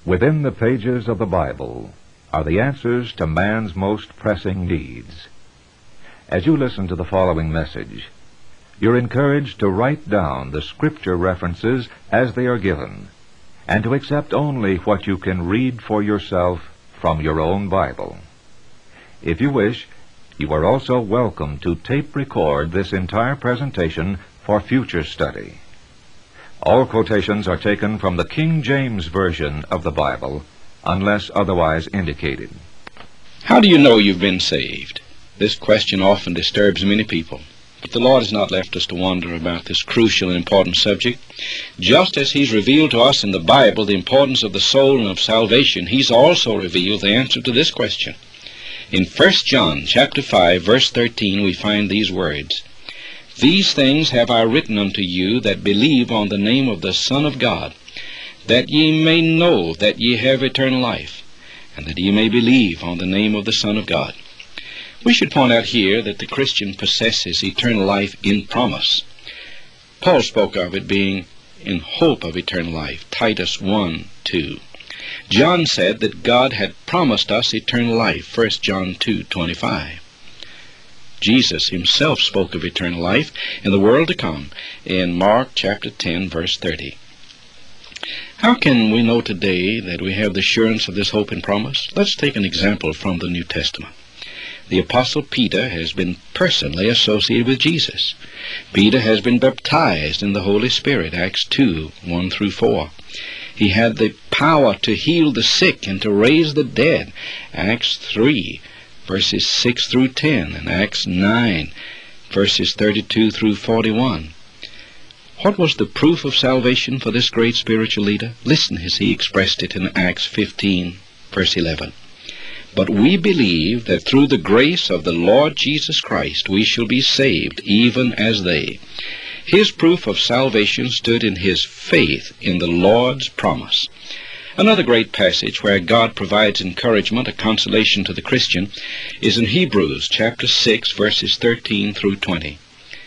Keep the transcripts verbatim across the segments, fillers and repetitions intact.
Within the pages of the Bible are the answers to man's most pressing needs. As you listen to the following message, you're encouraged to write down the Scripture references as they are given, and to accept only what you can read for yourself from your own Bible. If you wish, you are also welcome to tape record this entire presentation for future study. All quotations are taken from the King James Version of the Bible, unless otherwise indicated. How do you know you've been saved? This question often disturbs many people. But the Lord has not left us to wonder about this crucial and important subject. Just as He's revealed to us in the Bible the importance of the soul and of salvation, He's also revealed the answer to this question. In First John chapter five, verse thirteen, we find these words, "These things have I written unto you that believe on the name of the Son of God, that ye may know that ye have eternal life, and that ye may believe on the name of the Son of God." We should point out here that the Christian possesses eternal life in promise. Paul spoke of it being in hope of eternal life, Titus one two. John said that God had promised us eternal life, First John two twenty-five. Jesus himself spoke of eternal life in the world to come in Mark chapter ten, verse thirty. How can we know today that we have the assurance of this hope and promise? Let's take an example from the New Testament. The Apostle Peter has been personally associated with Jesus. Peter has been baptized in the Holy Spirit, Acts two, one through four. He had the power to heal the sick and to raise the dead, Acts three, verses six through ten, and Acts nine, verses thirty-two through forty-one. What was the proof of salvation for this great spiritual leader? Listen as he expressed it in Acts fifteen, verse eleven. "But we believe that through the grace of the Lord Jesus Christ we shall be saved, even as they." His proof of salvation stood in his faith in the Lord's promise. Another great passage where God provides encouragement, a consolation to the Christian, is in Hebrews chapter six, verses thirteen through twenty.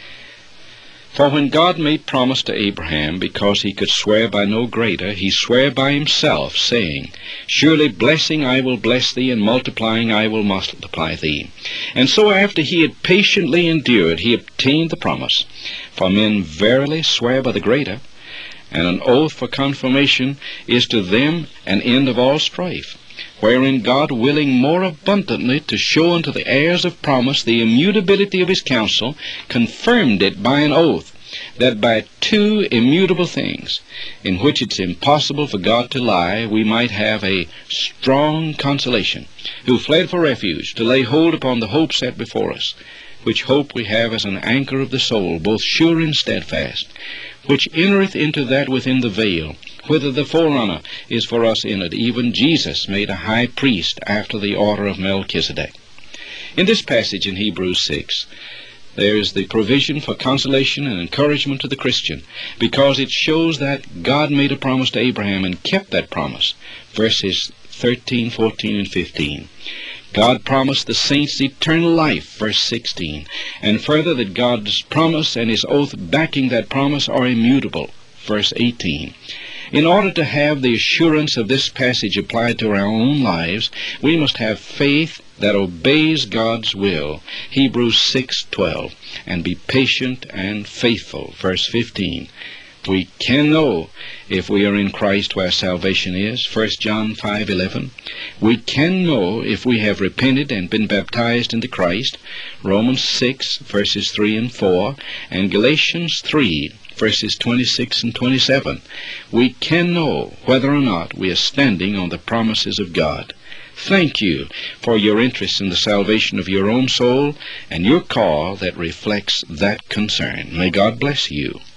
"For when God made promise to Abraham, because he could swear by no greater, he sware by himself, saying, Surely blessing I will bless thee, and multiplying I will multiply thee. And so after he had patiently endured, he obtained the promise. For men verily swear by the greater, and an oath for confirmation is to them an end of all strife, wherein God, willing more abundantly to show unto the heirs of promise the immutability of his counsel, confirmed it by an oath, that by two immutable things, in which it's impossible for God to lie, we might have a strong consolation, who fled for refuge, to lay hold upon the hope set before us, which hope we have as an anchor of the soul, both sure and steadfast, which entereth into that within the veil, whither the forerunner is for us entered, even Jesus made a high priest after the order of Melchizedek. In this passage in Hebrews six, there is the provision for consolation and encouragement to the Christian, because it shows that God made a promise to Abraham and kept that promise. Verses thirteen, fourteen, and fifteen. God promised the saints eternal life, verse sixteen, and further that God's promise and his oath backing that promise are immutable, verse eighteen. In order to have the assurance of this passage applied to our own lives, we must have faith that obeys God's will, Hebrews six twelve, and be patient and faithful, verse fifteen. We can know if we are in Christ where salvation is, First John five eleven. We can know if we have repented and been baptized into Christ, Romans six, verses three and four, and Galatians three, verses twenty-six and twenty-seven. We can know whether or not we are standing on the promises of God. Thank you for your interest in the salvation of your own soul and your call that reflects that concern. May God bless you.